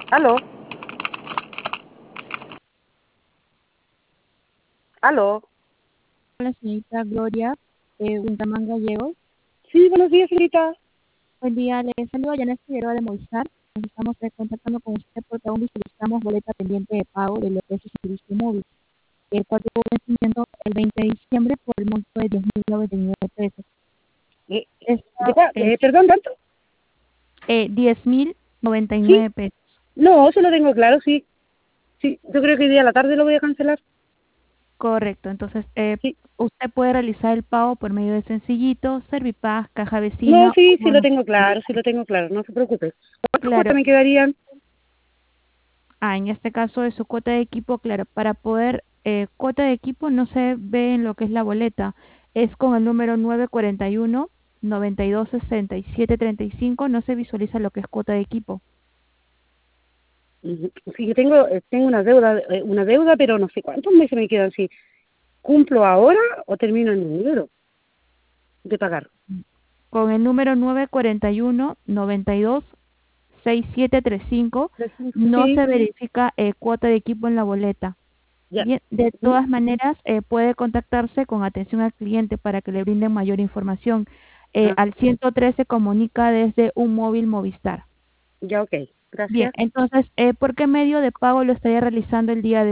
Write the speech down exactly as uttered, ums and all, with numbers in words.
¿Aló? ¿Aló? La señorita Gloria eh, Winterman Gallegos. Sí, buenos días, señorita. Buen día, le saludo a Janet Figueroa de Movistar. Nos estamos eh, contactando con usted porque aún visualizamos boleta pendiente de pago de lo que es su servicio móvil, el cual tuvo vencimiento el veinte de diciembre por el monto de diez mil noventa y nueve pesos. Eh, ¿De Esto cua- es eh, perdón, ¿tanto? eh, diez mil noventa y Sí. nueve pesos. No, eso lo tengo claro, sí. Sí, yo creo que hoy día a la tarde lo voy a cancelar. Correcto, entonces eh, Sí. usted puede realizar el pago por medio de Sencillito, Servipaz, Caja No, Vecina o sí, sí lo bono. tengo claro, sí lo tengo claro, no se preocupe. ¿Cuántas Claro. cuotas me quedarían? Ah, en este caso de su cuota de equipo, claro, para poder, eh, cuota de equipo no se ve en lo que es la boleta, es con el número nueve cuarenta y uno, noventa y dos, sesenta y siete, treinta y cinco, no se visualiza lo que es cuota de equipo. Ujú. Sí, yo tengo, eh, tengo una deuda, eh, una deuda, pero no sé cuántos meses me quedan. Si cumplo ahora o termino en enero de pagar. Con el número nueve cuarenta y uno, noventa y dos, sesenta y siete treinta y cinco, no Sí, se verifica eh, cuota de equipo en la boleta. ya. Bien, de Mm, todas maneras, eh, puede contactarse con atención al cliente para que le brinden mayor información. Eh, ah, al ciento tres se comunica desde un móvil Movistar. ya, ok. Bien, Gracias. entonces, eh, ¿por qué medio de pago lo estaría realizando el día de